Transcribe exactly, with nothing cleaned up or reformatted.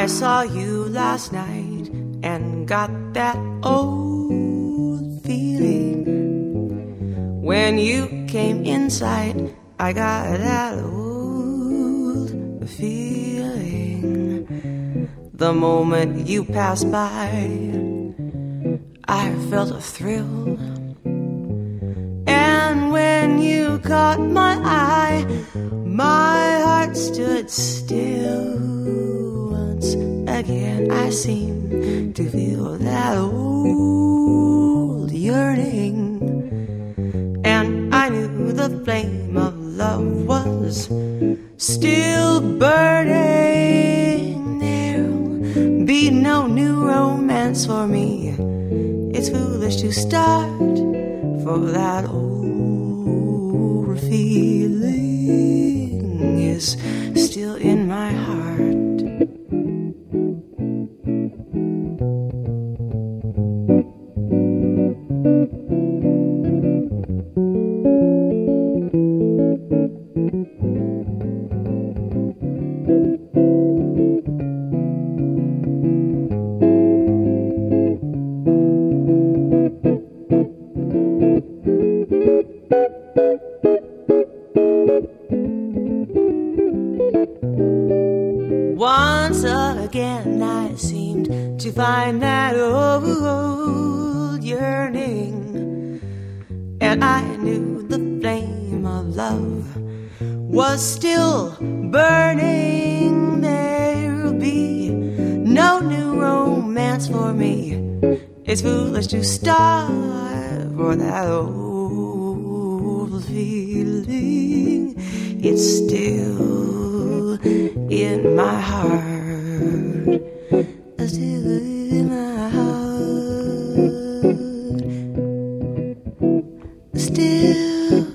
saw you last night and got that old feeling. When you came inside, I got that old feeling. The moment you passed by, I felt a thrill. And when you caught my eye, my heart stood still. Once again I seemed to feel that old yearning, and I knew the flame of love was still burning. There'll be no new romance for me. It's foolish to start, for that old feeling is still in my heart. Once again I seemed to find that old yearning, and I knew the flame of love was still burning. There'll be no new romance for me. It's foolish to starve for that old feeling. It's still in my heart, still in my heart, still